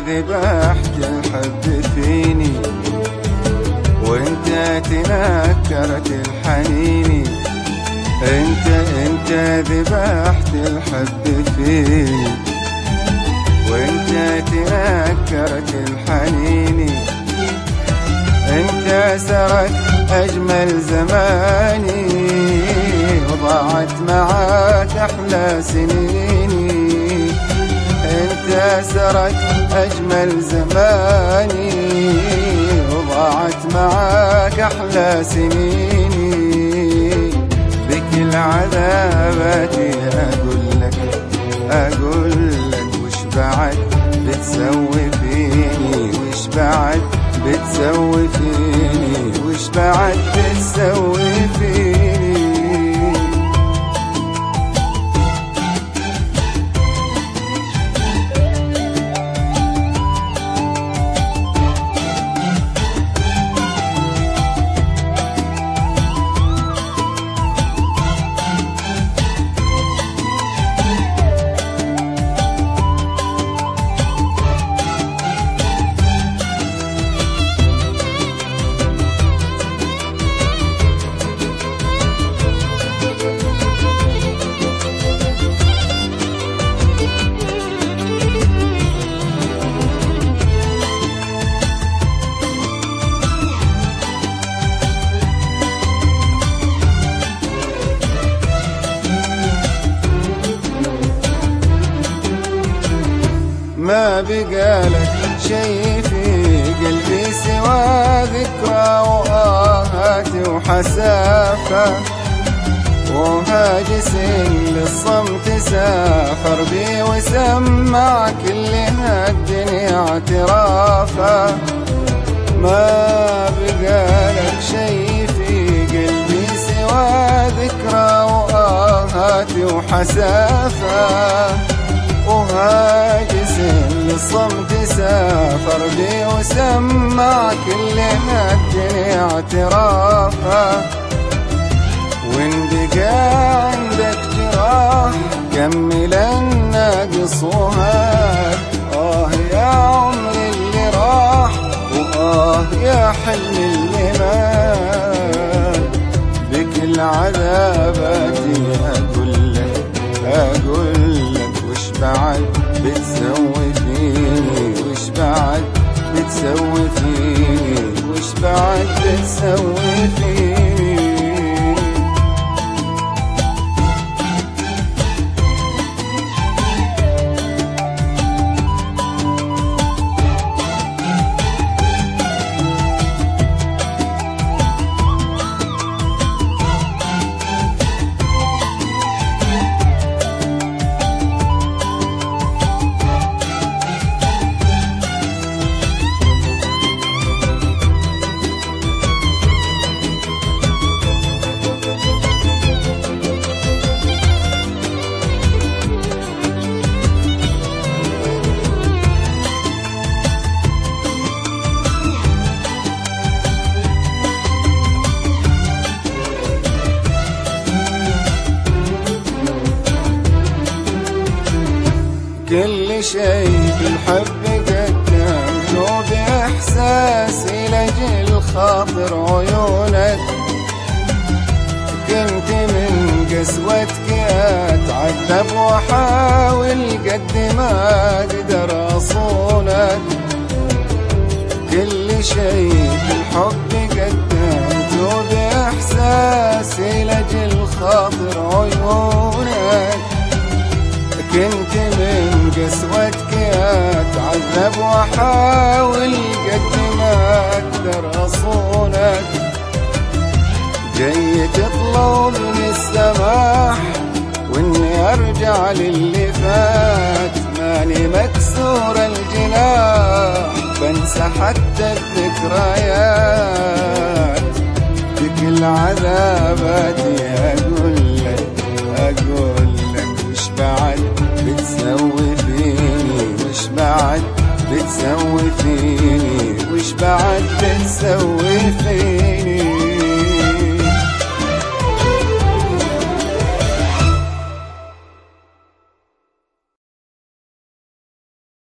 ذبحت الحب فيني، وانت تنكرت الحنيني. انت ذبحت الحب فيني، وانت تنكرت الحنيني. انت سرت اجمل زماني، وضاعت معاك احلى سنيني. انت سرت اجمل زماني، وضاعت معاك احلى سنيني. بكل عذاباتي اقول لك وش بعد بتسوي فيني، وش بعد بتسوي فيني، وش بعد بتسوي فيني. ما بقالك شي في قلبي سوى ذكرى وآهات وحسافة، وهاجس للصمت سافر بي وسمع كل هالدنيا اعترافة. ما بقالك شي في قلبي سوى ذكرى وآهات وحسافة، وهاجس للصمت سافر بي وسمع كل هالدنيا اعترافه. وان بقى عندك جراح كمل الناقص وهات. يا عمري اللي راح، يا حلم اللي مات. بكل عذاباتي اقول لك وش بعد بتسوي فيني، وش بعد بتسوي فيني، وش بعد بتسوي فيني. كل شي في الحب قدمته بإحساسي لأجل خاطر عيونك. كنت من قسوتك أتعذب وأحاول قد ما أقدر أصونك. كل شي في الحب قدمته بإحساسي لأجل خاطر عيونك. كنت من قسوتك أتعذب وأحاول قد ما أقدر أصونك. جاي تطلبني السماح وإني أرجع للي فات. ماني مكسور الجناح بنسى حتى الذكريات. بكل عذاباتي أقول لك وش بعد بتسوي فيني، وش بعد بتسوي فيني، وش بعد بتسوي فيني.